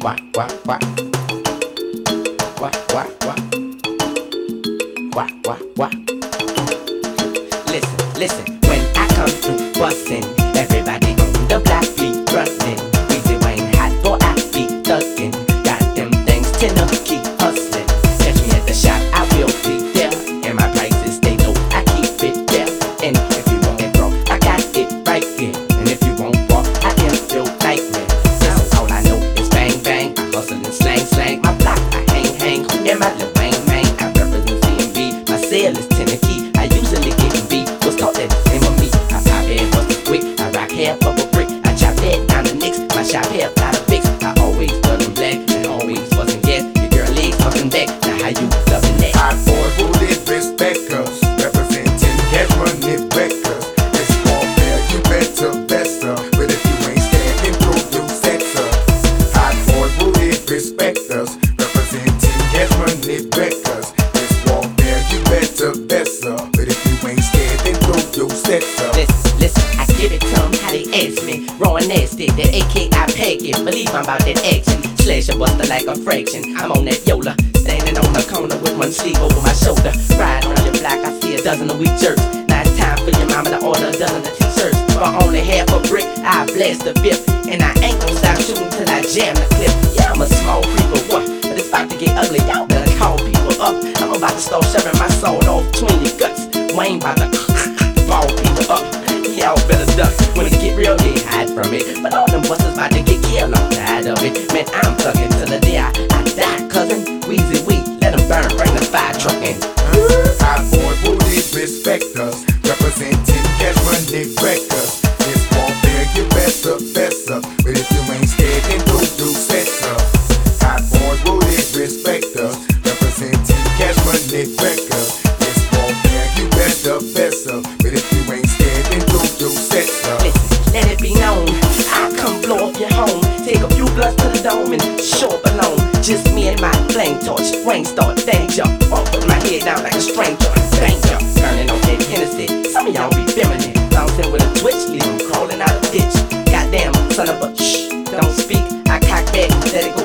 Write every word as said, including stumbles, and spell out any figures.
Wah, wah, wah. Wah, wah, wah. Wah, wah, wah. Listen, listen, when I come through bustin', everybody on the block be thrustin'. Weezy Wayne hot, boy, I be thuggin'. Got them things to know, keep hustlin'. Catch me at the shop, I will be there. And my prices stay low, I keep it there. And if you want it, bro, I got it right here. And if you won't walk, I am your nightmare. Listen, all I know is bang, bang. I hustle and slang, slang. My block, I hang, hang. Who am I, Lil Wayne, man? I represent C M B. My sale is ten a key. I usually get in B. Was taught that the same of me. I pop head, bust it quick. I rock hair, up a brick. I chop head down the nicks. My shop hair, fly the fix. I always love them black and always wasn't gas. Your girl legs fucking back. Now how you loving that? Hot boy, who did respect us? Representing cash money records. It's all fair, you better best up. But if you ain't standing through, you set up. Hot boy, who did respect us? Representing cash money records. It's all fair, you better best up. But if you ain't standing through, you set up. Listen, listen, I give it to them how they ask me. Raw and nasty, that A K I pack it. Believe I'm about that action. Slash a buster like a fraction. I'm on that Yola, standing on the corner with one sleeve over my shoulder. Ride on your block, I see a dozen of weak jerks. Now it's time for your mama to order a dozen of t-shirts. For only half a brick, I blast the fifth. And I ain't gon' stop shooting till I jam the clip. Yeah, I'm a small creeper, what? But it's about to get ugly, y'all better call people up. I'm about to start shoving my soul off between your guts. Wayne about to ball people up. Y'all better duck. When it get real, they hide from it. But all them busters about to get killed, I'm tired of it. Man, I'm thuggin' till the day I, I die, cousin. Weezy Wee, let them burn, bring the fire truck in. Hot boy, who did respect us? Representing cash money records. It's all fair, you better best up. But if you ain't standing through, you set up. Hot boy, who did respect us? Representing cash money records. It's all fair, you better best up. But if you ain't standing through, you set up. Listen, let it be known, I come blow up your home. Take a few blunts to the dome and show up alone. Just me and my flame torch. Rain start, danger. Walk with my head down like a stranger. Danger, burning on that Hennessy. Some of y'all be feminine. Bouncing with a twitch, leave them crawling out of ditch. Goddamn, son of a shh, don't speak. I cock back, let it go